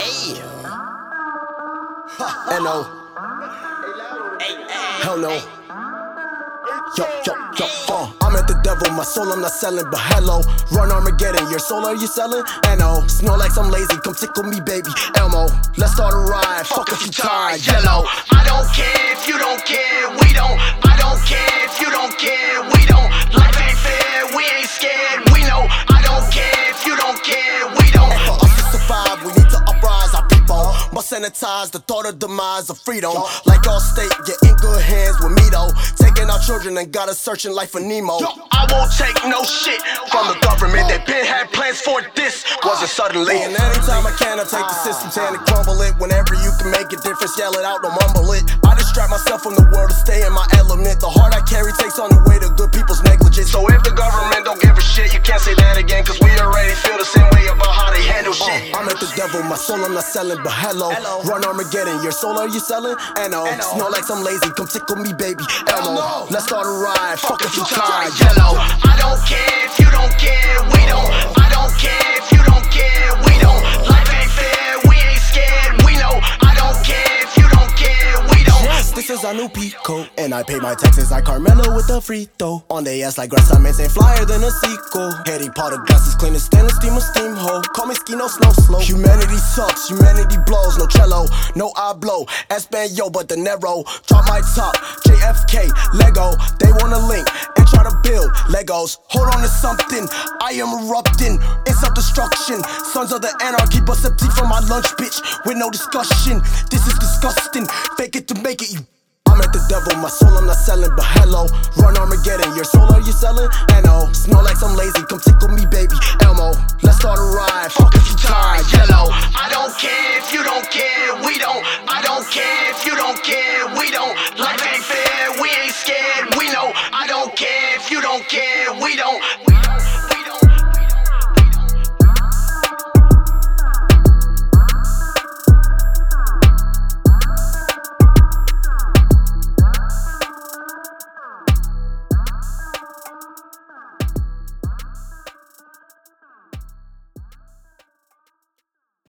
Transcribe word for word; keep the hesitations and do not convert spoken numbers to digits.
Hey. N O. Hell no. Yo, yo, yo, uh, I'm at the devil, my soul I'm not selling, but hello. Run Armageddon, your soul are you selling? N O. Snore like some lazy, come tickle me baby, Elmo. Let's start a ride, fuck if you tired, yellow. I don't care if you don't care, we don't. I don't care if you don't care, we don't. Life ain't fair, we ain't scared, we know. I don't care if you don't care, we don't. And for us to survive, we need to uprise our people. Must sanitize the thought of demise of freedom. Like all state, you're in good hands with me though. Taking our children and got us searching life for Nemo. I won't take no shit from the government. They been had plans for this, wasn't suddenly. And anytime I can, I take the system's hand and crumble it. Whenever you can make a difference, yell it out, don't mumble it. I distract myself from the world to stay in my element. The heart I carry takes on the weight of good people's negligence. So if the government don't give a shit, you can't say that again, cause we already feel the same way about how they handle shit. Uh, I'm at the devil, my soul I'm not selling, but hello. Hello. Run Armageddon, your soul are you selling? N O. Snore like some lazy, come tickle me baby, Elmo. Let's start a ride, fuck if you tired, yellow. I don't care if you don't care, we don't. I don't care if you don't care, we don't. Life ain't fair, we ain't scared, we know. I don't care if you don't care, we don't. Yes, this is our new Pico, and I pay my taxes like Carmelo with a free throw. On they ass like grass, I'm ain't flyer than a sequel. Heady pot of gas is clean as stainless steam or steam hole. Call me ski, no snow slow. Humanity sucks, humanity blows, no cello, no I blow. Espanol, but the Nero. Drop my top, J F K, Lego. They wanna link and try to build Legos. Hold on to something, I am erupting in self-destruction. Sons of the anarchy, bust up teeth from my lunch, bitch, with no discussion. This is disgusting, fake it to make it, you. I'm at the devil, my soul I'm not selling, but hello. Run Armageddon, your soul are you selling? N O. Snore like some lazy, come tickle me baby, Elmo. Let's start a ride, fuck if